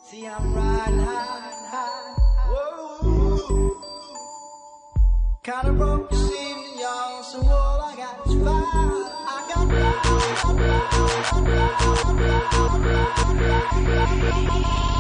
See, I'm riding high. Whoa. Kinda broke this evening, y'all, so all I got is fire. I got fire.